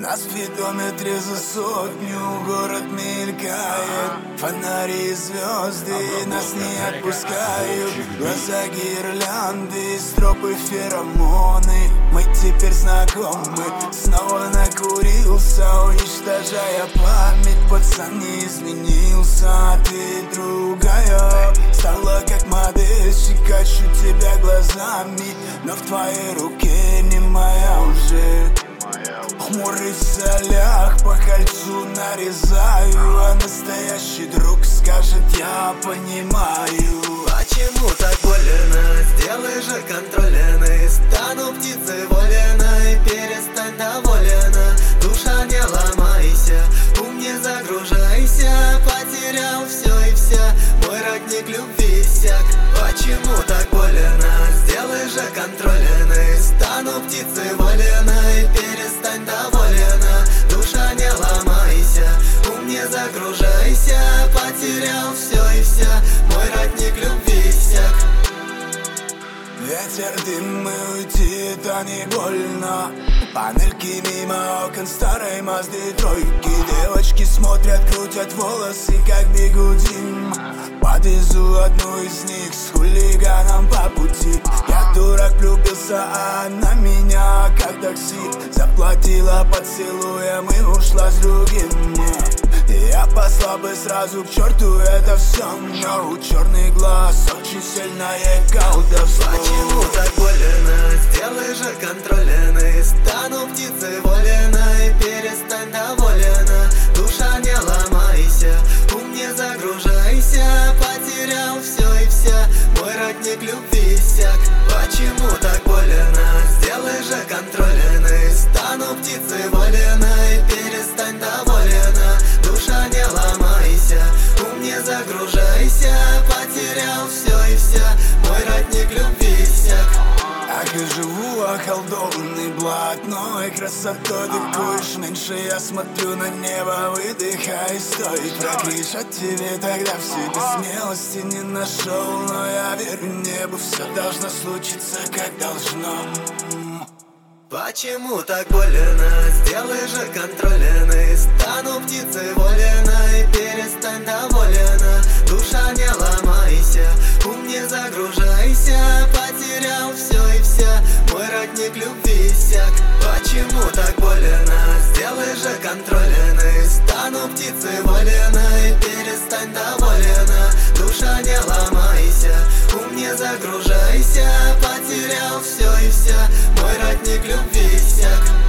На спидометре за сотню город мелькает. Фонари и звезды нас не отпускают. Глаза гирлянды, стропы феромоны. Мы теперь знакомы. Снова накурился, уничтожая память. Пацан не изменился, а ты другая. Стала как модельщик, ищу тебя глазами. Но в твоей руке не моя уже. Хмурый в солях, по кольцу нарезаю. А настоящий друг скажет: я понимаю. Почему так больно? Сделай же контрольный. Стану птицей воленой, перестань доволена. Душа, не ломайся, ум не загружайся. Потерял все и вся, мой родник любви иссяк. Почему так больно? Сделай же контрольный. Стану птицей воленой, перестань доволена. Душа, не ломайся, ум не загружайся. Потерял все и вся, мой родник любви иссяк. Ветер, дым, мы уйти, это не больно. Панельки мимо окон старой Мазды тройки. Девочки смотрят, крутят волосы, как бигудим. Подвезу одну из них с хулиганом по пути. Я дурак влюбился, а она меня как такси. Заплатила поцелуем и ушла с другим. Я послал бы сразу к черту это все, но у черный глаз очень сильное колдовство. Почему так больно? Сделай же контрольный. Стану птицей воленой, перестань доволена. Душа, не ломайся, ум не загружайся. Потерял все и вся, мой родник любви иссяк. Почему так больно? Сделай же контрольный. Стану птицей воленой, перестань доволена. Душа, не ломайся, ум не загружайся. Потерял все и вся, мой родник любви иссяк. Так и живу околдованный блатной красотой. Дыкуешь меньше, я смотрю на небо, выдыхай, стой. Прокричать тебе тогда в себе смелости не нашел. Но я верю небу, все должно случиться как должно. Почему так больно? Сделай же контрольный. Стану птицей воленой, перестань доволена. Душа, не ломайся, ум не загружайся. Потерял все и вся, мой родник любви иссяк. Почему так больно? Сделай же контрольный. Стану птицей воленой, перестань доволена. Душа, не ломайся, ум не загружайся. Потерял все и вся, мой родник любви иссяк.